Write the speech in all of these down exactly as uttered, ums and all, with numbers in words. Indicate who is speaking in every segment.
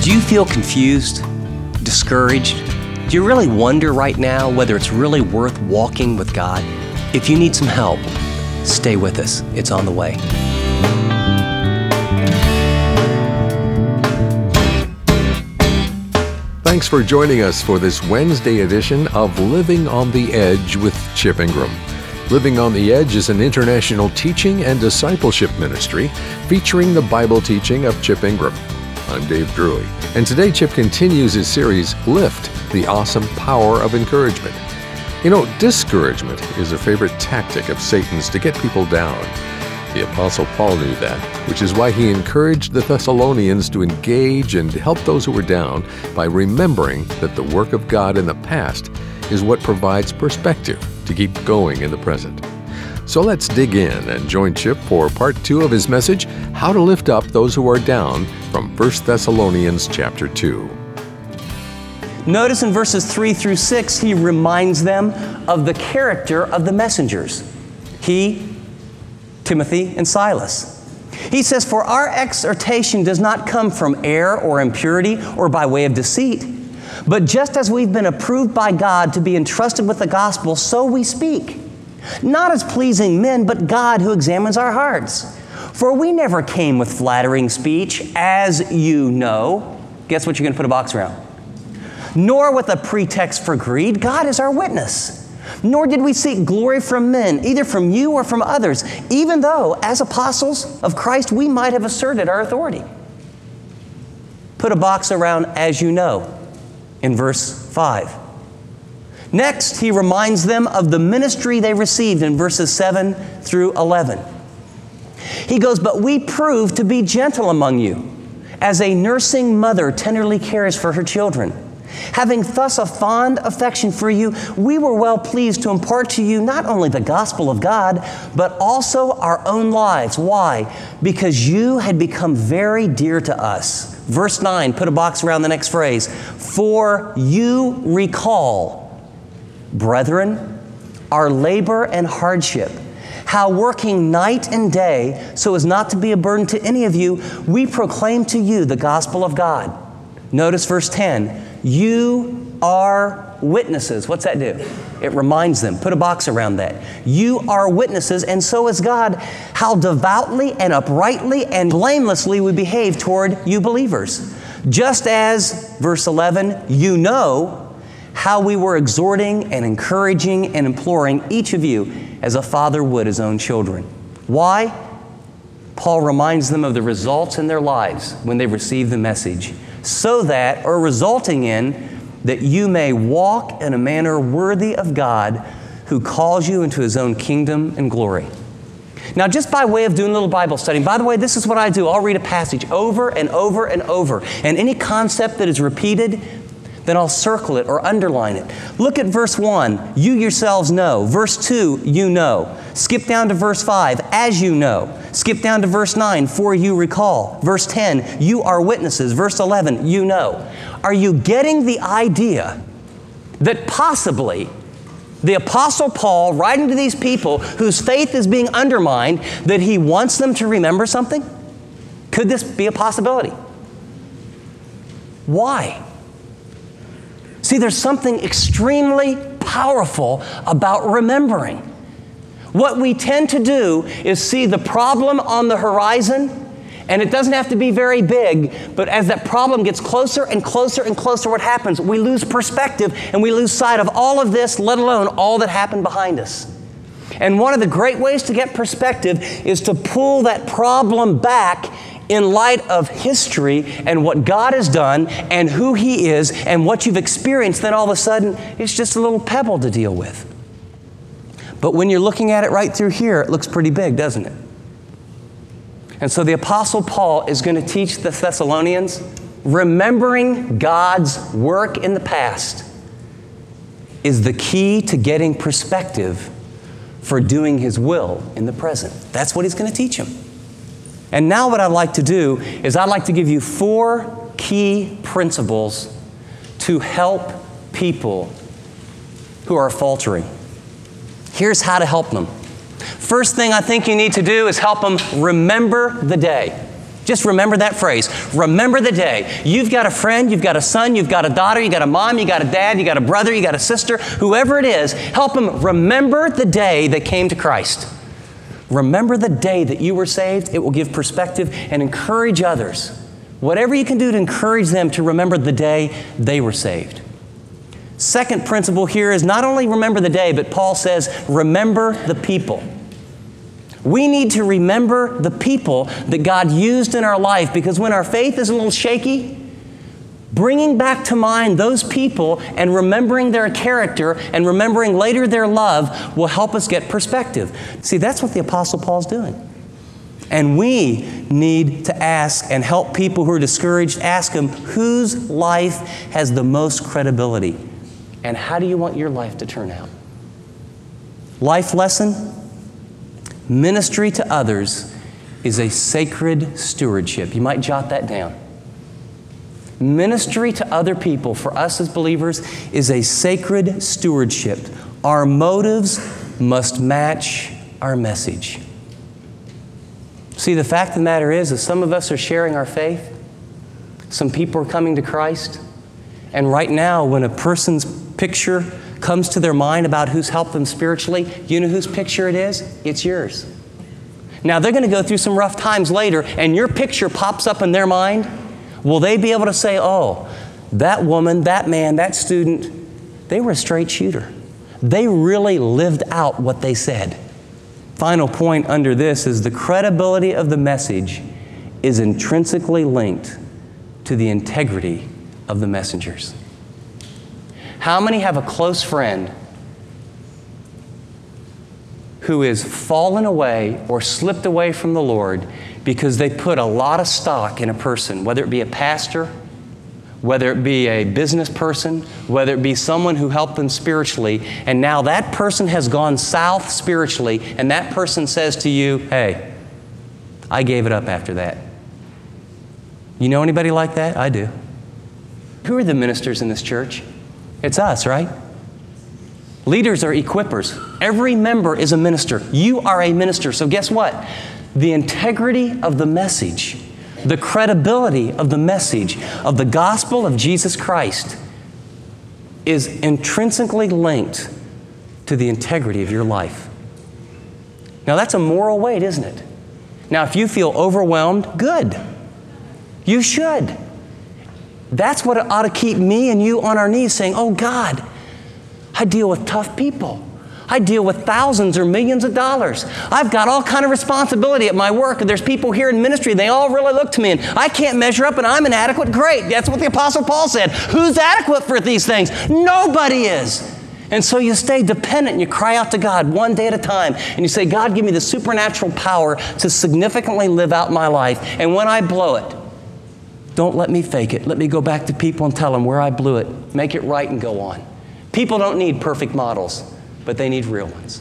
Speaker 1: Do you feel confused, discouraged? Do you really wonder right now whether it's really worth walking with God? If you need some help, stay with us. It's on the way.
Speaker 2: Thanks for joining us for this Wednesday edition of Living on the Edge with Chip Ingram. Living on the Edge is an international teaching and discipleship ministry featuring the Bible teaching of Chip Ingram. I'm Dave Drury, and today Chip continues his series, Lift, the Awesome Power of Encouragement. You know, discouragement is a favorite tactic of Satan's to get people down. The Apostle Paul knew that, which is why he encouraged the Thessalonians to engage and help those who were down by remembering that the work of God in the past is what provides perspective to keep going in the present. So let's dig in and join Chip for part two of his message, How to Lift Up Those Who Are Down, from First Thessalonians chapter two.
Speaker 1: Notice in verses three through six, he reminds them of the character of the messengers. He, Timothy, and Silas. He says, "For our exhortation does not come from error or impurity or by way of deceit, but just as we've been approved by God to be entrusted with the gospel, so we speak. Not as pleasing men, but God who examines our hearts. For we never came with flattering speech, as you know." Guess what you're going to put a box around? "Nor with a pretext for greed. God is our witness. Nor did we seek glory from men, either from you or from others, even though, as apostles of Christ, we might have asserted our authority." Put a box around "as you know" in verse five. Next, he reminds them of the ministry they received in verses seven through eleven. He goes, "But we proved to be gentle among you, as a nursing mother tenderly cares for her children. Having thus a fond affection for you, we were well pleased to impart to you not only the gospel of God, but also our own lives." Why? Because you had become very dear to us. Verse nine, put a box around the next phrase. "For you recall, brethren, our labor and hardship, how working night and day, so as not to be a burden to any of you, we proclaim to you the gospel of God." Notice verse ten. "You are witnesses." What's that do? It reminds them. Put a box around that. "You are witnesses, and so is God, how devoutly and uprightly and blamelessly we behave toward you believers. Just as," verse eleven, "you know how we were exhorting and encouraging and imploring each of you as a father would his own children." Why? Paul reminds them of the results in their lives when they received the message, so that, or resulting in, that you may walk in a manner worthy of God who calls you into his own kingdom and glory. Now, just by way of doing a little Bible study, by the way, this is what I do. I'll read a passage over and over and over, and any concept that is repeated, then I'll circle it or underline it. Look at verse one, "You yourselves know." Verse two, "You know." Skip down to verse five, "As you know." Skip down to verse nine, "For you recall." Verse ten, "You are witnesses." Verse eleven, "You know." Are you getting the idea that possibly the Apostle Paul, writing to these people whose faith is being undermined, that he wants them to remember something? Could this be a possibility? Why? See, there's something extremely powerful about remembering. What we tend to do is see the problem on the horizon, and it doesn't have to be very big, but as that problem gets closer and closer and closer, what happens? We lose perspective and we lose sight of all of this, let alone all that happened behind us. And one of the great ways to get perspective is to pull that problem back in light of history and what God has done and who He is and what you've experienced. Then all of a sudden, it's just a little pebble to deal with. But when you're looking at it right through here, it looks pretty big, doesn't it? And so the Apostle Paul is going to teach the Thessalonians, remembering God's work in the past is the key to getting perspective for doing His will in the present. That's what he's going to teach them. And now what I'd like to do is I'd like to give you four key principles to help people who are faltering. Here's how to help them. First thing I think you need to do is help them remember the day. Just remember that phrase. Remember the day. You've got a friend, you've got a son, you've got a daughter, you've got a mom, you've got a dad, you've got a brother, you've got a sister, whoever it is, help them remember the day they came to Christ. Remember the day that you were saved. It will give perspective and encourage others. Whatever you can do to encourage them to remember the day they were saved. Second principle here is not only remember the day, but Paul says, remember the people. We need to remember the people that God used in our life, because when our faith is a little shaky, bringing back to mind those people and remembering their character and remembering later their love will help us get perspective. See, that's what the Apostle Paul's doing. And we need to ask and help people who are discouraged, ask them, whose life has the most credibility? And how do you want your life to turn out? Life lesson: ministry to others is a sacred stewardship. You might jot that down. Ministry to other people for us as believers is a sacred stewardship. Our motives must match our message. See, the fact of the matter is that some of us are sharing our faith. Some people are coming to Christ. And right now, when a person's picture comes to their mind about who's helped them spiritually, you know whose picture it is? It's yours. Now, they're going to go through some rough times later, and your picture pops up in their mind. Will they be able to say, oh, that woman, that man, that student, they were a straight shooter. They really lived out what they said. Final point under this is the credibility of the message is intrinsically linked to the integrity of the messengers. How many have a close friend who is fallen away or slipped away from the Lord because they put a lot of stock in a person, whether it be a pastor, whether it be a business person, whether it be someone who helped them spiritually, and now that person has gone south spiritually, and that person says to you, hey, I gave it up after that. You know anybody like that? I do. Who are the ministers in this church? It's us, right? Leaders are equippers. Every member is a minister. You are a minister. So guess what? The integrity of the message, the credibility of the message of the gospel of Jesus Christ is intrinsically linked to the integrity of your life. Now that's a moral weight, isn't it? Now if you feel overwhelmed, good. You should. That's what ought to keep me and you on our knees saying, oh God, I deal with tough people. I deal with thousands or millions of dollars. I've got all kind of responsibility at my work. And there's people here in ministry, they all really look to me and I can't measure up and I'm inadequate. Great. That's what the Apostle Paul said. Who's adequate for these things? Nobody is. And so you stay dependent and you cry out to God one day at a time and you say, God, give me the supernatural power to significantly live out my life. And when I blow it, don't let me fake it. Let me go back to people and tell them where I blew it. Make it right and go on. People don't need perfect models, but they need real ones.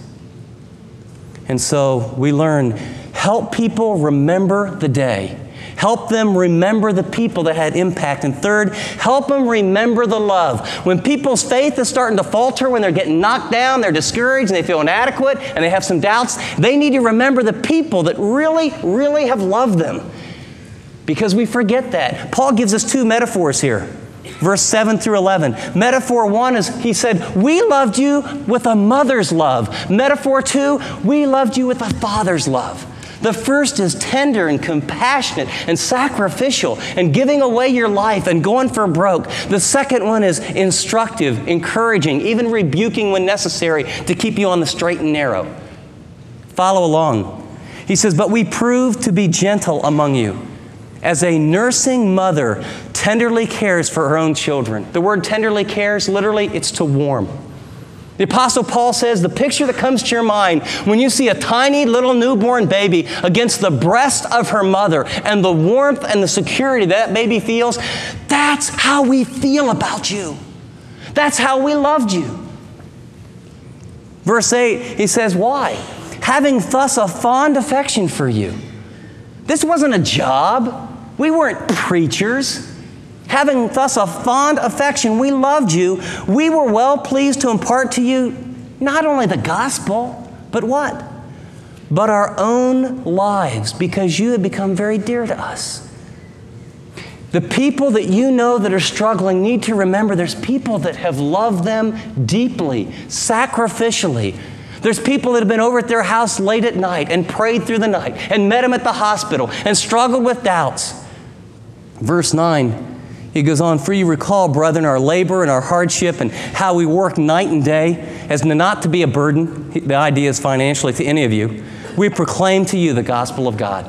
Speaker 1: And so we learn, help people remember the day. Help them remember the people that had impact. And third, help them remember the love. When people's faith is starting to falter, when they're getting knocked down, they're discouraged, and they feel inadequate, and they have some doubts, they need to remember the people that really, really have loved them. Because we forget that. Paul gives us two metaphors here. Verse seven through eleven. Metaphor one is, he said, we loved you with a mother's love. Metaphor two, we loved you with a father's love. The first is tender and compassionate and sacrificial and giving away your life and going for broke. The second one is instructive, encouraging, even rebuking when necessary to keep you on the straight and narrow. Follow along. He says, but we proved to be gentle among you, as a nursing mother tenderly cares for her own children. The word tenderly cares, literally, it's to warm. The Apostle Paul says the picture that comes to your mind when you see a tiny little newborn baby against the breast of her mother and the warmth and the security that baby feels, that's how we feel about you. That's how we loved you. Verse eight, he says, why? Having thus a fond affection for you. This wasn't a job. We weren't preachers. Having thus a fond affection, we loved you. We were well pleased to impart to you not only the gospel, but what? but our own lives, because you have become very dear to us. The people that you know that are struggling need to remember there's people that have loved them deeply, sacrificially. There's people that have been over at their house late at night and prayed through the night and met them at the hospital and struggled with doubts. Verse nine, he goes on, for you recall, brethren, our labor and our hardship and how we work night and day as not to be a burden. The idea is financially to any of you. We proclaim to you the gospel of God.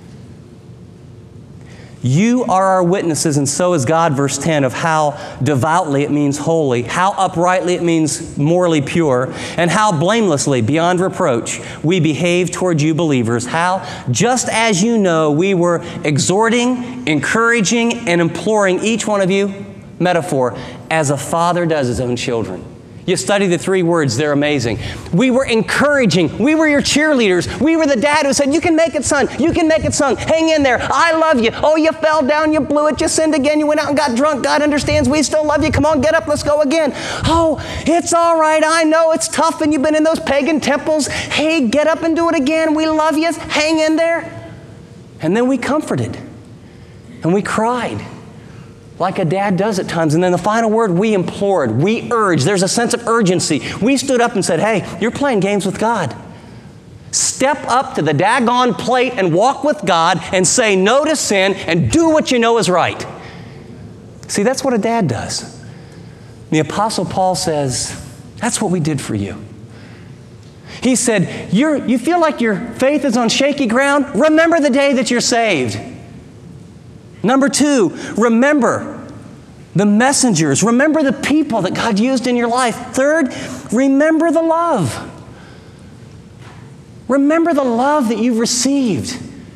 Speaker 1: You are our witnesses, and so is God, verse ten, of how devoutly it means holy, how uprightly it means morally pure, and how blamelessly, beyond reproach, we behave toward you believers. How? Just as you know, we were exhorting, encouraging, and imploring each one of you, metaphor, as a father does his own children. You study the three words, they're amazing. We were encouraging. We were your cheerleaders. We were the dad who said, you can make it, son. You can make it, son. Hang in there. I love you. Oh, you fell down. You blew it. You sinned again. You went out and got drunk. God understands. We still love you. Come on, get up. Let's go again. Oh, it's all right. I know it's tough and you've been in those pagan temples. Hey, get up and do it again. We love you. Hang in there. And then we comforted and we cried, like a dad does at times. And then the final word, we implored, we urged. There's a sense of urgency. We stood up and said, hey, you're playing games with God. Step up to the daggone plate and walk with God and say no to sin and do what you know is right. See, that's what a dad does. The Apostle Paul says, that's what we did for you. He said, you're, you feel like your faith is on shaky ground? Remember the day that you're saved. Number two, remember the messengers. Remember the people that God used in your life. Third, remember the love. Remember the love that you've received.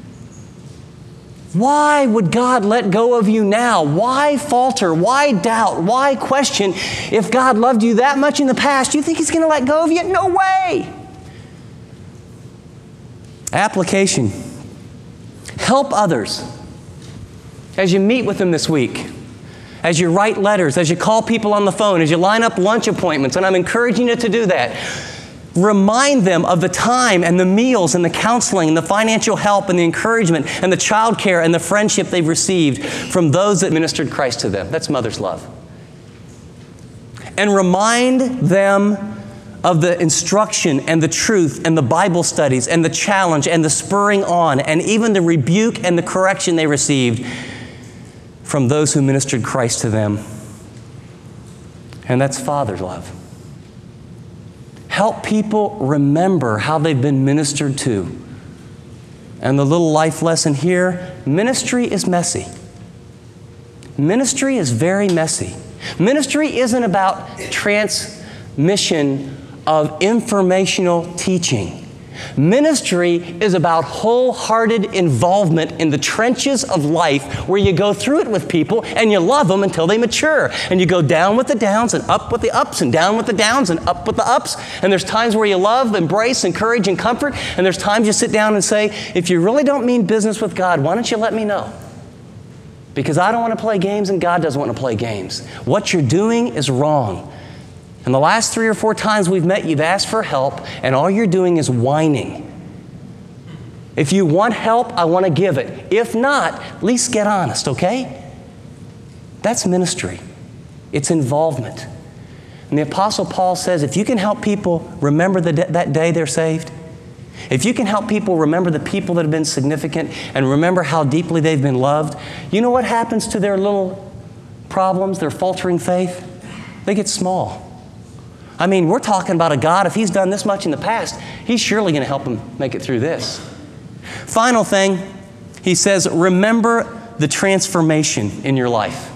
Speaker 1: Why would God let go of you now? Why falter? Why doubt? Why question? If God loved you that much in the past, do you think He's going to let go of you? No way. Application. Help others. As you meet with them this week, as you write letters, as you call people on the phone, as you line up lunch appointments, and I'm encouraging you to do that, remind them of the time and the meals and the counseling and the financial help and the encouragement and the child care and the friendship they've received from those that ministered Christ to them. That's mother's love. And remind them of the instruction and the truth and the Bible studies and the challenge and the spurring on and even the rebuke and the correction they received from those who ministered Christ to them. And that's father love. Help people remember how they've been ministered to. And the little life lesson here, ministry is messy. Ministry is very messy. Ministry isn't about transmission of informational teaching. Ministry is about wholehearted involvement in the trenches of life where you go through it with people and you love them until they mature. And you go down with the downs and up with the ups and down with the downs and up with the ups. And there's times where you love, embrace, encourage, and comfort. And there's times you sit down and say, if you really don't mean business with God, why don't you let me know? Because I don't want to play games and God doesn't want to play games. What you're doing is wrong. And the last three or four times we've met, you've asked for help, and all you're doing is whining. If you want help, I want to give it. If not, at least get honest, okay? That's ministry. It's involvement. And the Apostle Paul says, if you can help people remember the, that day they're saved, if you can help people remember the people that have been significant and remember how deeply they've been loved, you know what happens to their little problems, their faltering faith? They get small. I mean, we're talking about a God, if He's done this much in the past, He's surely going to help them make it through this. Final thing, he says, remember the transformation in your life.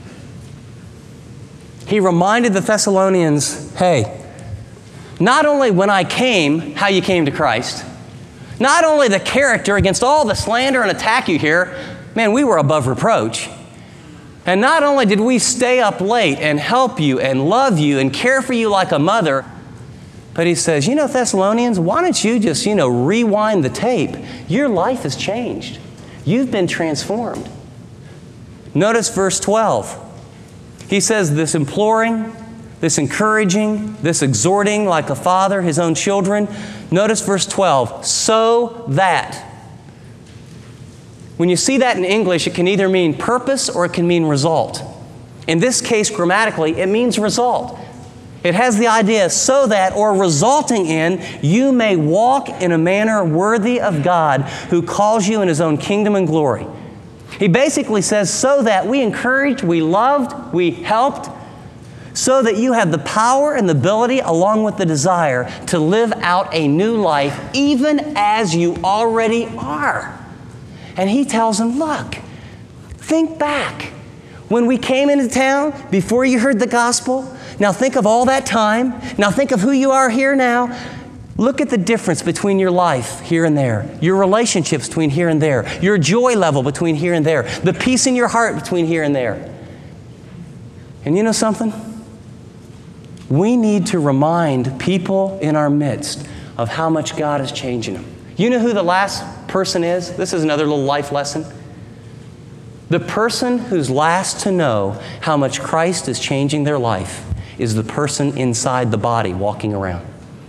Speaker 1: He reminded the Thessalonians, hey, not only when I came, how you came to Christ, not only the character against all the slander and attack you hear, man, we were above reproach. And not only did we stay up late and help you and love you and care for you like a mother, but he says, you know, Thessalonians, why don't you just, you know, rewind the tape? Your life has changed. You've been transformed. Notice verse twelve. He says this imploring, this encouraging, this exhorting like a father his own children. Notice verse twelve, so that. When you see that in English, it can either mean purpose or it can mean result. In this case, grammatically, it means result. It has the idea so that, or resulting in, you may walk in a manner worthy of God who calls you in His own kingdom and glory. He basically says so that we encouraged, we loved, we helped, so that you have the power and the ability along with the desire to live out a new life even as you already are. And He tells them, look, think back. When we came into town, before you heard the gospel, now think of all that time. Now think of who you are here now. Look at the difference between your life here and there, your relationships between here and there, your joy level between here and there, the peace in your heart between here and there. And you know something? We need to remind people in our midst of how much God is changing them. You know who the last person is? This is another little life lesson. The person who's last to know how much Christ is changing their life is the person inside the body walking around.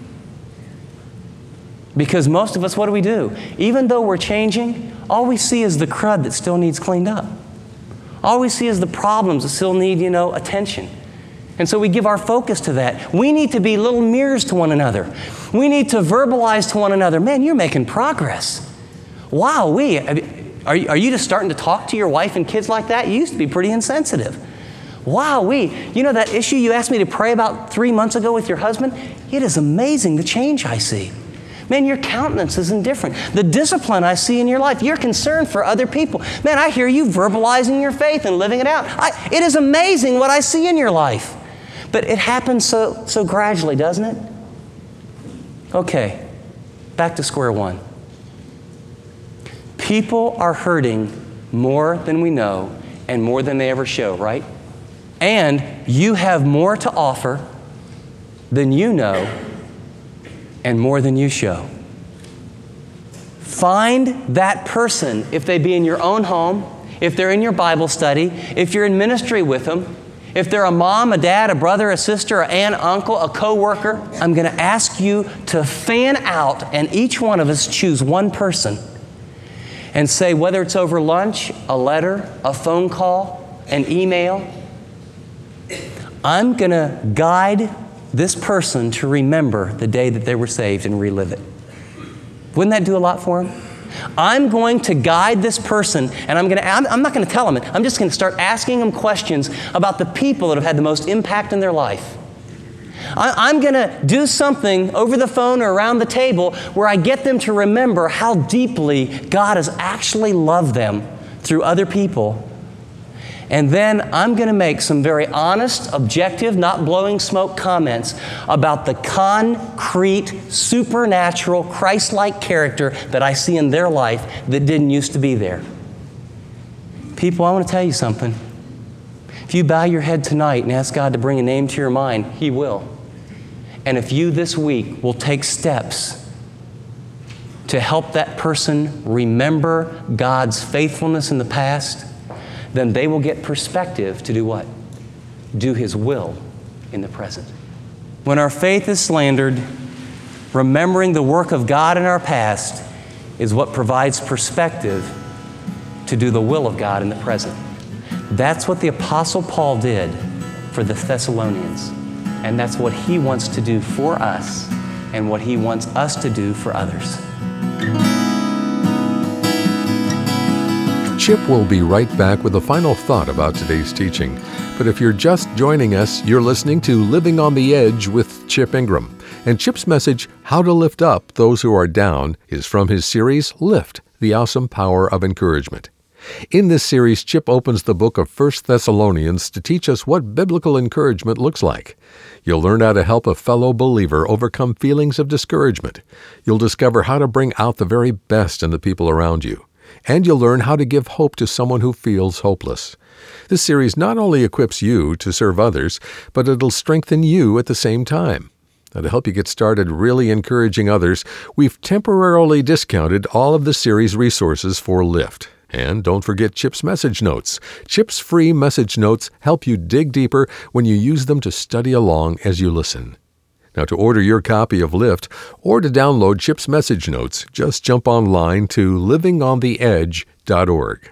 Speaker 1: Because most of us, what do we do? Even though we're changing, all we see is the crud that still needs cleaned up. All we see is the problems that still need, you know, attention. And so we give our focus to that. We need to be little mirrors to one another. We need to verbalize to one another, man, you're making progress. Wow, we, are you, are you just starting to talk to your wife and kids like that? You used to be pretty insensitive. Wow, we, you know that issue you asked me to pray about three months ago with your husband? It is amazing the change I see. Man, your countenance isn't different. The discipline I see in your life, your concern for other people. Man, I hear you verbalizing your faith and living it out. I, it is amazing what I see in your life. But it happens so, so gradually, doesn't it? Okay, back to square one. People are hurting more than we know and more than they ever show, right? And you have more to offer than you know and more than you show. Find that person, if they be in your own home, if they're in your Bible study, if you're in ministry with them, if they're a mom, a dad, a brother, a sister, an aunt, uncle, a coworker. I'm going to ask you to fan out and each one of us choose one person and say, whether it's over lunch, a letter, a phone call, an email, I'm going to guide this person to remember the day that they were saved and relive it. Wouldn't that do a lot for them? I'm going to guide this person, and I'm going to, I'm, I'm not going to tell them it. I'm just going to start asking them questions about the people that have had the most impact in their life. I, I'm going to do something over the phone or around the table where I get them to remember how deeply God has actually loved them through other people. And then I'm going to make some very honest, objective, not blowing smoke comments about the concrete, supernatural, Christ-like character that I see in their life that didn't used to be there. People, I want to tell you something. If you bow your head tonight and ask God to bring a name to your mind, He will. And if you this week will take steps to help that person remember God's faithfulness in the past, then they will get perspective to do what? Do His will in the present. When our faith is slandered, remembering the work of God in our past is what provides perspective to do the will of God in the present. That's what the Apostle Paul did for the Thessalonians. And that's what he wants to do for us and what he wants us to do for others.
Speaker 2: Chip will be right back with a final thought about today's teaching. But if you're just joining us, you're listening to Living on the Edge with Chip Ingram. And Chip's message, How to Lift Up Those Who Are Down, is from his series, Lift, the Awesome Power of Encouragement. In this series, Chip opens the book of First Thessalonians to teach us what biblical encouragement looks like. You'll learn how to help a fellow believer overcome feelings of discouragement. You'll discover how to bring out the very best in the people around you. And you'll learn how to give hope to someone who feels hopeless. This series not only equips you to serve others, but it'll strengthen you at the same time. Now, to help you get started really encouraging others, we've temporarily discounted all of the series resources for Lift. And don't forget Chip's message notes. Chip's free message notes help you dig deeper when you use them to study along as you listen. Now, to order your copy of Lift or to download Chip's message notes, just jump online to living on the edge dot org.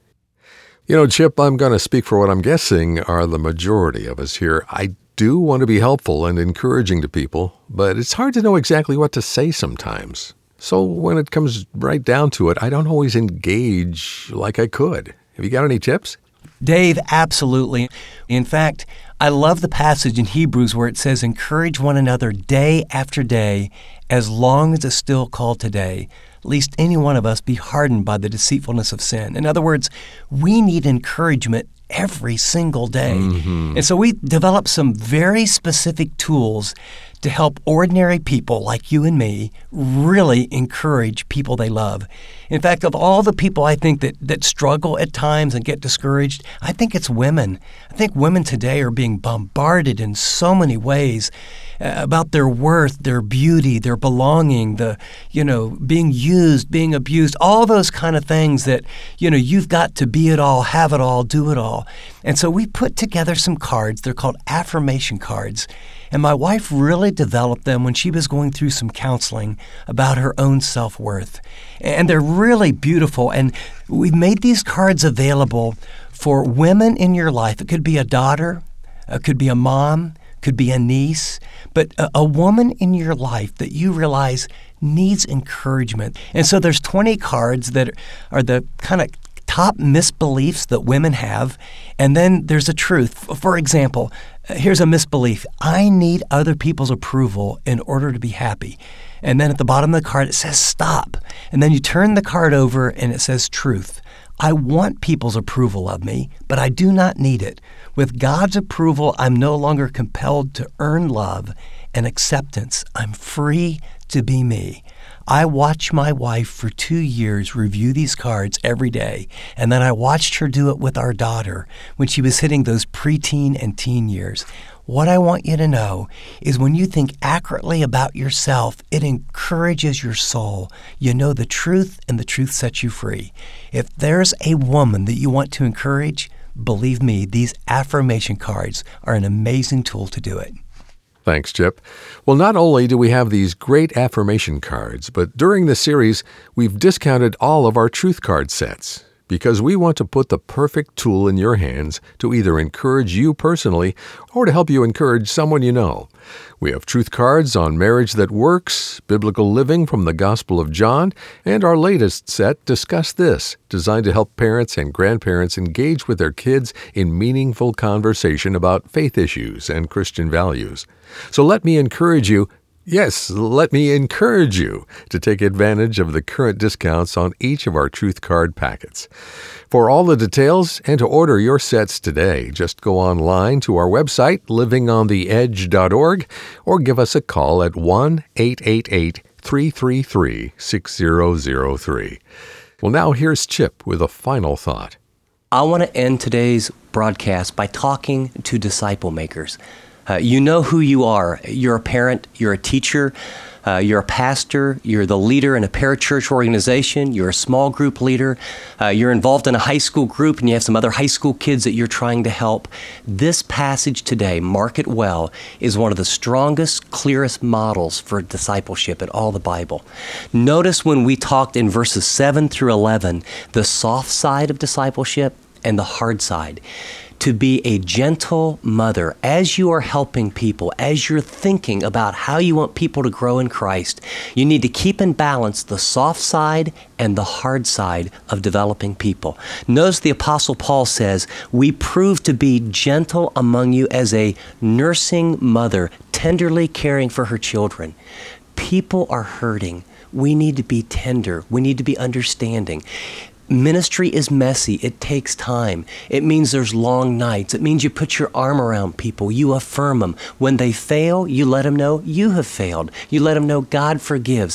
Speaker 2: You know, Chip, I'm going to speak for what I'm guessing are the majority of us here. I do want to be helpful and encouraging to people, but it's hard to know exactly what to say sometimes. So when it comes right down to it, I don't always engage like I could. Have you got any tips?
Speaker 1: Dave, absolutely. In fact, I love the passage in Hebrews where it says, encourage one another day after day, as long as it's still called today, lest any one of us be hardened by the deceitfulness of sin. In other words, we need encouragement every single day. Mm-hmm. And so we developed some very specific tools to help ordinary people like you and me really encourage people they love. In fact, of all the people I think that, that struggle at times and get discouraged, I think it's women. I think women today are being bombarded in so many ways uh, about their worth, their beauty, their belonging, the, you know, being used, being abused, all those kind of things that, you know, you've got to be it all, have it all, do it all. And so we put together some cards. They're called affirmation cards. And my wife really developed them when she was going through some counseling about her own self-worth. And they're really beautiful. And we've made these cards available for women in your life. It could be a daughter, it could be a mom, could be a niece, but a, a woman in your life that you realize needs encouragement. And so there's twenty cards that are the kind of top misbeliefs that women have, and then there's a truth. For example, here's a misbelief. I need other people's approval in order to be happy. And then at the bottom of the card, it says stop. And then you turn the card over and it says truth. I want people's approval of me, but I do not need it. With God's approval, I'm no longer compelled to earn love and acceptance. I'm free to be me. I watched my wife for two years review these cards every day, and then I watched her do it with our daughter when she was hitting those preteen and teen years. What I want you to know is when you think accurately about yourself, it encourages your soul. You know the truth, and the truth sets you free. If there's a woman that you want to encourage, believe me, these affirmation cards are an amazing tool to do it.
Speaker 2: Thanks, Chip. Well, not only do we have these great affirmation cards, but during the series, we've discounted all of our truth card sets because we want to put the perfect tool in your hands to either encourage you personally or to help you encourage someone you know. We have truth cards on marriage that works, biblical living from the Gospel of John, and our latest set, Discuss This, designed to help parents and grandparents engage with their kids in meaningful conversation about faith issues and Christian values. So let me encourage you, yes, let me encourage you to take advantage of the current discounts on each of our truth card packets. For all the details and to order your sets today, just go online to our website, living on the edge dot org, or give us a call at one eight eight eight, three three three, six zero zero three. Well, now here's Chip with a final thought.
Speaker 1: I want to end today's broadcast by talking to disciple makers. Uh, you know who you are. You're a parent, you're a teacher, uh, you're a pastor, you're the leader in a parachurch organization, you're a small group leader, uh, you're involved in a high school group, and you have some other high school kids that you're trying to help. This passage today, mark it well, is one of the strongest, clearest models for discipleship in all the Bible. Notice when we talked in verses seven through eleven, the soft side of discipleship and the hard side. To be a gentle mother as you are helping people, as you're thinking about how you want people to grow in Christ, you need to keep in balance the soft side and the hard side of developing people. Notice the Apostle Paul says, we prove to be gentle among you as a nursing mother, tenderly caring for her children. People are hurting. We need to be tender. We need to be understanding. Ministry is messy. It takes time. It means there's long nights. It means you put your arm around people. You affirm them. When they fail, you let them know you have failed. You let them know God forgives.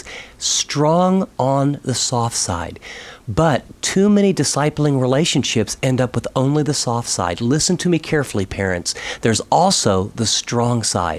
Speaker 1: Strong on the soft side. But too many discipling relationships end up with only the soft side. Listen to me carefully, parents. There's also the strong side.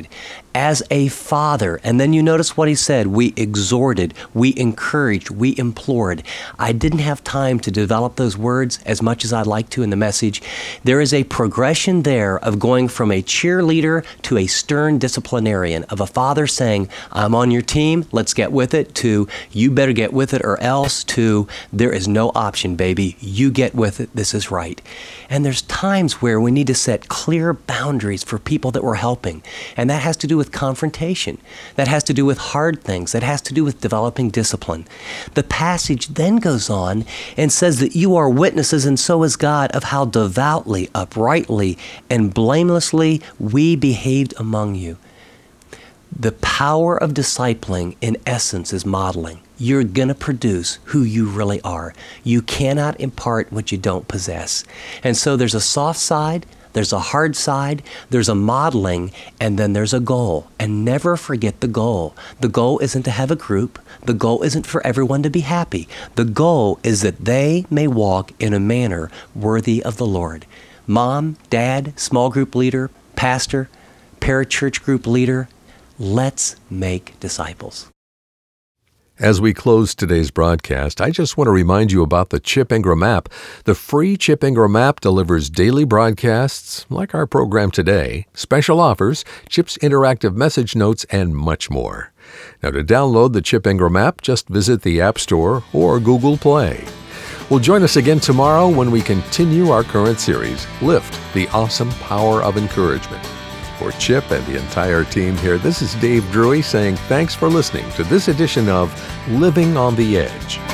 Speaker 1: as a father. And then you notice what he said. We exhorted, we encouraged, we implored. I didn't have time to develop those words as much as I'd like to in the message. There is a progression there of going from a cheerleader to a stern disciplinarian, of a father saying, I'm on your team, let's get with it, to you better get with it or else, to there is no option, baby, you get with it, this is right. And there's times where we need to set clear boundaries for people that we're helping. And that has to do with confrontation. That has to do with hard things. That has to do with developing discipline. The passage then goes on and says that you are witnesses, and so is God, of how devoutly, uprightly, and blamelessly we behaved among you. The power of discipling, in essence, is modeling. You're going to produce who you really are. You cannot impart what you don't possess. And so there's a soft side, there's a hard side, there's a modeling, and then there's a goal. And never forget the goal. The goal isn't to have a group. The goal isn't for everyone to be happy. The goal is that they may walk in a manner worthy of the Lord. Mom, dad, small group leader, pastor, parachurch group leader, let's make disciples.
Speaker 2: As we close today's broadcast, I just want to remind you about the Chip Ingram app. The free Chip Ingram app delivers daily broadcasts, like our program today, special offers, Chip's interactive message notes, and much more. Now, to download the Chip Ingram app, just visit the App Store or Google Play. Well, join us again tomorrow when we continue our current series, Lift, the Awesome Power of Encouragement. For Chip and the entire team here, this is Dave Drury saying thanks for listening to this edition of Living on the Edge.